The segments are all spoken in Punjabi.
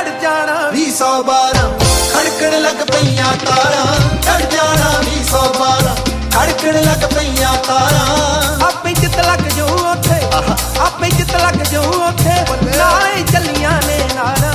ਜਾਣਾ 212 ਖੜਕਣ ਲੱਗ ਪਈਆਂ ਤਾਰਾਂ ਚੜ ਜਾਣਾ 212 ਖੜਕਣ ਲੱਗ ਪਈਆਂ ਤਾਰਾਂ ਆਪੇ ਜਿੱਤ ਲੱਗ ਜਾਊ ਉੱਥੇ ਆਪੇ ਜਿੱਤ ਲੱਗ ਜਾਊ ਉੱਥੇ ਨਾਲੇ ਚੱਲੀਆਂ ਨੇ ਨਾਰਾਂ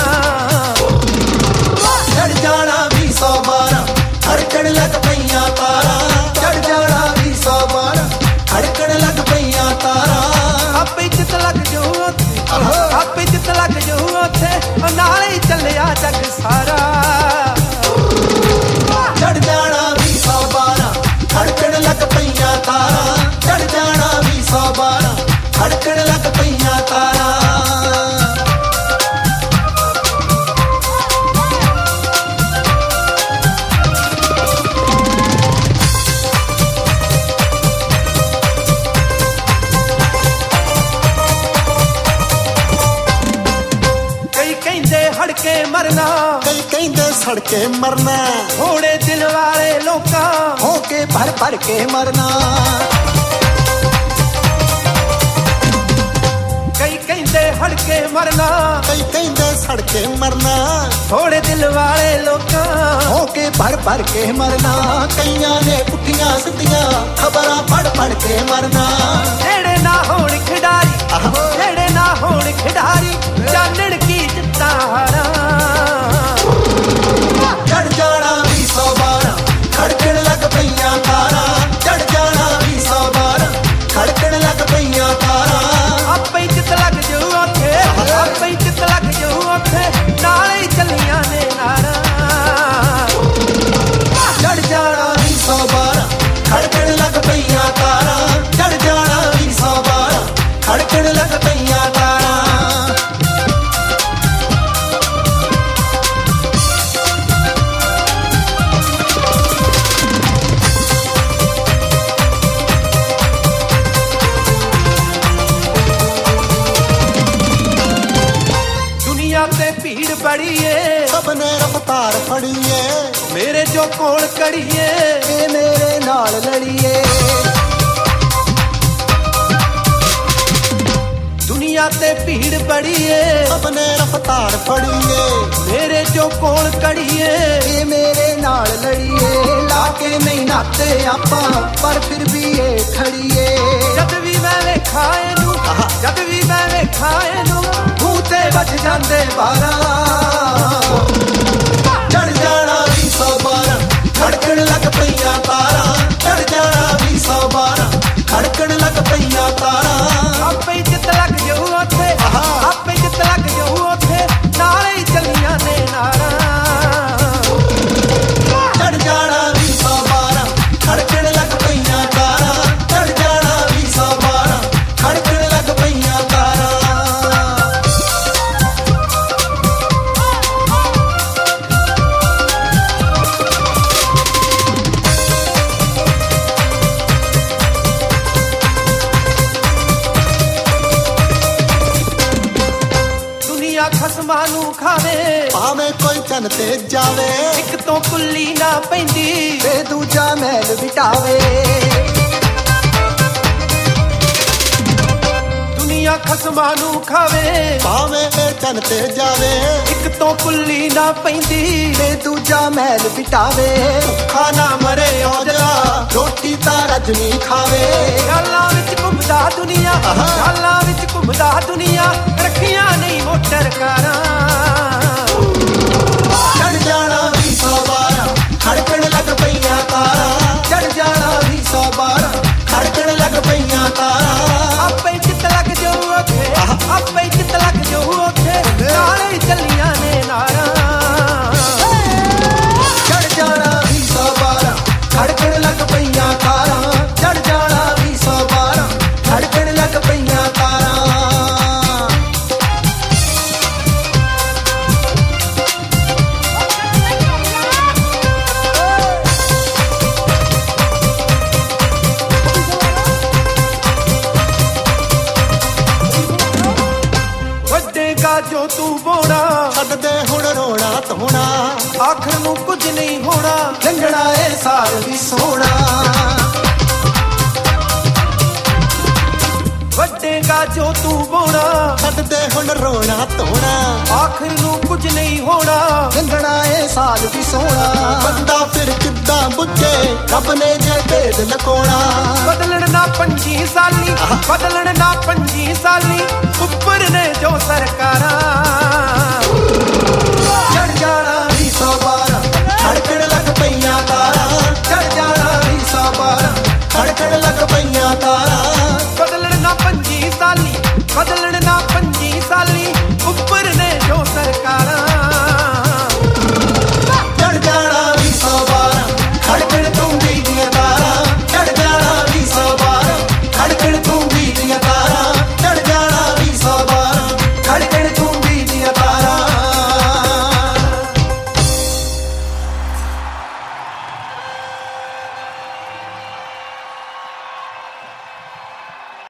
ਚੜ ਜਾਣਾ 212 ਖੜਕਣ ਲੱਗ ਪਈਆਂ ਤਾਰਾਂ ਚੜ ਜਾਣਾ 212 ਖੜਕਣ ਲੱਗ ਪਈਆਂ ਤਾਰਾਂ ਆਪੇ ਜਿੱਤ ਲੱਗ ਜਾਊ ਉੱਥੇ ਆਪੇ ਜਿੱਤ ਲੱਗ ਜਾਊ ਉੱਥੇ ਨਾਲੇ ਚੱਲਿਆ ਜੱਗ ਸਾਰਾ ਚੜ ਜਾਣਾ 212 ਖੜਕਣ ਲੱਗ ਪਈਆਂ ਤਾਰਾਂ ਚੜ ਜਾਣਾ 212 ਖੜਕਣ ਲੱਗ ਪਈਆਂ ਤਾਰਾਂ ਹੜਕੇ ਮਰਨਾ ਕਈ ਕਹਿੰਦੇ ਸੜਕੇ ਮਰਨਾ ਥੋੜੇ ਦਿਲ ਵਾਲੇ ਲੋਕਾਂ ਹੋ ਕੇ ਭਰ ਭਰ ਕੇ ਮਰਨਾ ਕਈ ਕਹਿੰਦੇ ਹੜਕੇ ਮਰਨਾ ਕਈ ਕਹਿੰਦੇ ਸੜਕੇ ਮਰਨਾ ਥੋੜੇ ਦਿਲ ਵਾਲੇ ਲੋਕਾਂ ਹੋ ਕੇ ਭਰ ਭਰ ਕੇ ਮਰਨਾ ਕਈਆਂ ਨੇ ਪੁੱਠੀਆਂ ਸਿੱਧੀਆਂ ਖਬਰਾਂ ਪੜ ਪੜ ਕੇ ਮਰਨਾ ਜਿਹੜੇ ਨਾ ਹੋਣ ਖਿਡਾਰੀ ਜਿਹੜੇ ਨਾ ਹੋਣ ਖਿਡਾਰੀ ਜਾਣਨ ਕੀ ਜਿੱਤਾਂ ਹਾਰਾਂ ਚੜ ਜਾਣਾ 212 ਖੜਕਣ ਲੱਗ ਪਈਆਂ ਤਾਰਾਂ ਚੜ ਜਾਣਾ 212 ਖੜਕਣ ਲੱਗ ਪਈਆਂ ਤਾਰਾਂ ਆਪੇ ਜਿੱਤ ਲੱਗ ਜਾਊ ਉੱਥੇ ਆਪੇ ਜਿੱਤ ਲੱਗ ਜਾਊ ਉੱਥੇ ਨਾਲੇ ਚੱਲੀਆਂ ਨੇ ਨਾਰਾਂ ਚੜ ਜਾਣਾ 212 ਖੜਕਣ ਲੱਗ ਪਈਆਂ ਤਾਰਾਂ ਚੜ ਜਾਣਾ 212 ਖੜਕਣ ਲੱਗ ਪਈਆਂ ਤਾਰਾਂ ਤੇ ਭੀੜ ਬੜੀਏ ਸਭ ਨੇ ਰਫਤਾਰ ਫੜੀਏ ਮੇਰੇ ਜੋ ਕੋਲ ਕੜੀਏ ਇਹ ਮੇਰੇ ਨਾਲ ਲੜੀਏ ਦੁਨੀਆ ਤੇ ਭੀੜ ਬੜੀਏ ਸਭ ਨੇ ਰਫਤਾਰ ਫੜੀਏ ਮੇਰੇ ਜੋ ਕੋਲ ਕੜੀਏ ਇਹ ਮੇਰੇ ਨਾਲ ਲੜੀਏ ਲਾ ਕੇ ਨਹੀਂ ਨਾਤੇ ਆਪਾਂ ਪਰ ਫਿਰ ਵੀ ਇਹ ਖੜੀਏ ਜਦ ਵੀ ਮੈਂ ਵੇਖਾਂ ਇਹਨੂੰ ਜਦ ਵੀ ਮੈਂ ਵੇਖਾਂ ਇਹਨੂੰ ਮੂੰਹ ਤੇ ਵੱਜ ਜਾਂਦੇ 12 ਚੜ ਜਾਣਾ 212 ਖੜਕਣ ਲੱਗ ਪਈਆਂ ਤਾਰਾਂ ਚੜ ਜਾਣਾ 212 ਖੜਕਣ ਲੱਗ ਪਈਆਂ ਤਾਰਾਂ ਆਪੇ ਜਿੱਤ ਲੱਗ ਜਾਊ ਉੱਥੇ ਆਪੇ ਜਿੱਤ ਲੱਗ ਜਾਊ ਉੱਥੇ ਨਾਲੇ ਚੱਲੀਆਂ ਨੇ ਨਾਰਾਂ ਚੜ ਜਾਣਾ 212 ਖੜਕਣ ਲੱਗ ਪਈਆਂ ਤਾਰਾਂ ਚੜ ਜਾਣਾ 212 ਖੜਕਣ ਲੱਗ ਪਈਆਂ ਤਾਰਾਂ ਖਸਮਾਂ ਨੂੰ ਖਾਵੇ ਭਾਵੇਂ ਕੋਈ ਚੰਨ ਤੇ ਜਾਵੇ ਇੱਕ ਤੋਂ ਕੁੱਲੀ ਨਾ ਪੈਂਦੀ ਤੇ ਦੂਜਾ ਮਹਿਲ ਵਿਟਾਵੇ ਦੁਨੀਆ ਖਸਮਾਂ ਨੂੰ ਖਾਵੇ ਭਾਵੇਂ ਚੰਨ ਤੇ ਜਾਵੇ ਇੱਕ ਤੋਂ ਕੁੱਲੀ ਨਾ ਪੈਂਦੀ ਤੇ ਦੂਜਾ ਮਹਿਲ ਵਿਟਾਵੇ ਭੁੱਖਾ ਨਾ ਮਰੇ ਔਜਲਾ ਰੋਟੀ ਤਾਂ ਰੱਜਣੀ ਖਾਵੇ ਗੱਲਾਂ ਵਿੱਚ ਘੁੰਮਦਾ ਦੁਨੀਆ ਗੱਲਾਂ ਵਿੱਚ ਘੁੰਮਦਾ ਦੁਨੀਆ ਰੱਖੀਆਂ ਨਹੀਂ ਮੋਟਰ ਕਾਰਾਂ ਚੜ ਜਾਣਾ 212 ਖੜਕਣ ਲੱਗ ਪਈਆਂ ਤਾਰਾਂ ਚੜ ਜਾਣਾ 212 ਖੜਕਣ ਲੱਗ ਪਈਆਂ ਤਾਰਾਂ ਆਪੇ ਜਿੱਤ ਲੱਗ ਜਾਊ ਉੱਥੇ ਆਪੇ ਜਿੱਤ ਲੱਗ ਜਾਊ ਉੱਥੇ ਨਾਲੇ ਚੱਲੀਆਂ ਨੇ ਨਾਰਾਂ ਚੜ ਜਾਣਾ 212 ਖੜਕਣ ਲੱਗ ਪਈਆਂ ਤਾਰਾਂ ਚੜ ਜਾਣਾ 212 ਖੜਕਣ ਲੱਗ ਪਈਆਂ ਤਾਰਾਂ ਜੋ ਤੂੰ ਬੋਣਾ ਛੱਡਦੇ ਹੁਣ ਰੋਣਾ ਧੋਣਾ ਆਖਰ ਨੂੰ ਕੁਝ ਨਹੀਂ ਹੋਣਾ ਲੰਘਣਾ ਏ ਸਾਲ ਵੀ ਸੋਹਣਾ ਵੱਡੇਗਾ ਜੋ ਤੂੰ ਬੋਣਾ ਛੱਡਦੇ ਹੁਣ ਰੋਣਾ ਧੋਣਾ ਆਖਰ ਨੂੰ ਕੁਝ ਹਾਲ ਵੀ ਸੋਹਣਾ ਬੰਦਾ ਫਿਰ ਕਿੱਦਾਂ ਬੁੱਝੇ ਰੱਬ ਨੇ ਜੇ ਭੇਦ ਲਕੋਣਾ ਬਦਲਣ ਨਾ 25 ਸਾਲੀ ਬਦਲਣ ਨਾ 25 ਸਾਲੀ ਉੱਪਰ ਨੇ ਜੋ ਸਰਕਾਰਾਂ